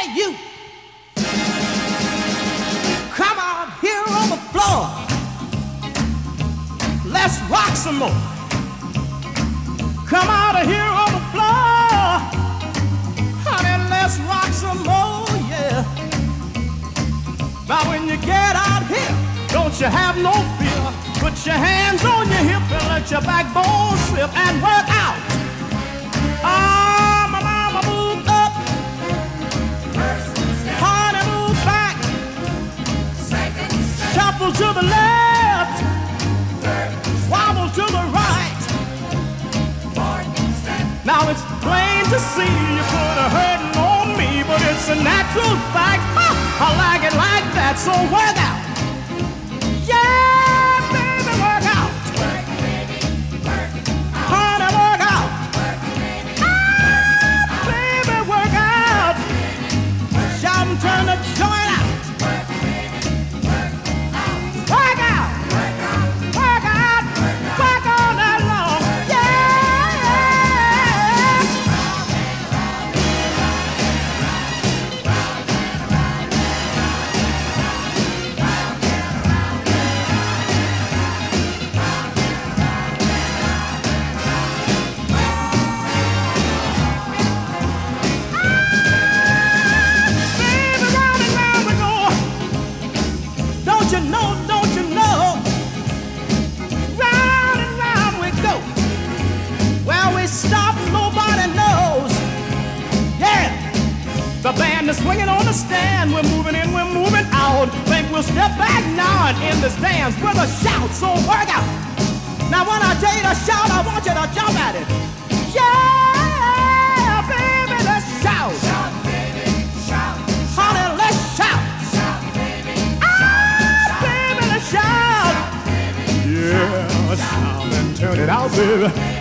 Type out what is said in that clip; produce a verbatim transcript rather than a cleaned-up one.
you, come out here on the floor. Let's rock some more. Come out of here on the floor. Honey, let's rock some more, yeah. Now when you get out here, don't you have no fear. Put your hands on your hip and let your backbone slip and work out. Ah, my mama, move up. Honey, move back. Shuffle to the left. Wobble to the right. Now it's plain to see you put a hurting on me, but it's a natural fact. Ha, I like it like that, so work out. Yeah, baby, work out. Work, baby, work out. Honey, work out. Work, baby, Ah, baby, work out. Shout and turn the joint out. work, baby, work out. Work out. Work out. Work out. Work all night long. Yeah. Baby, round and round we go. Don't you know, don't you know? Round and round we go. Where we stop, nobody knows. Yeah. The band is swinging on the stand. We're moving in, we're moving out. Think we'll step back now and end this dance with a shout. So work out. Now when I tell you to shout, I want you to jump at it. Yeah, baby, let's shout. Shout, baby, shout. Honey, let's shout. Shout, baby, Ah, baby, let's shout. baby. Yeah, shout and turn it out, baby.